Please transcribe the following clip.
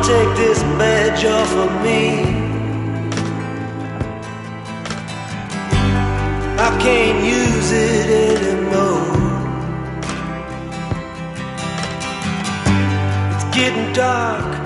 take this badge off of me. I can't use it anymore. It's getting dark,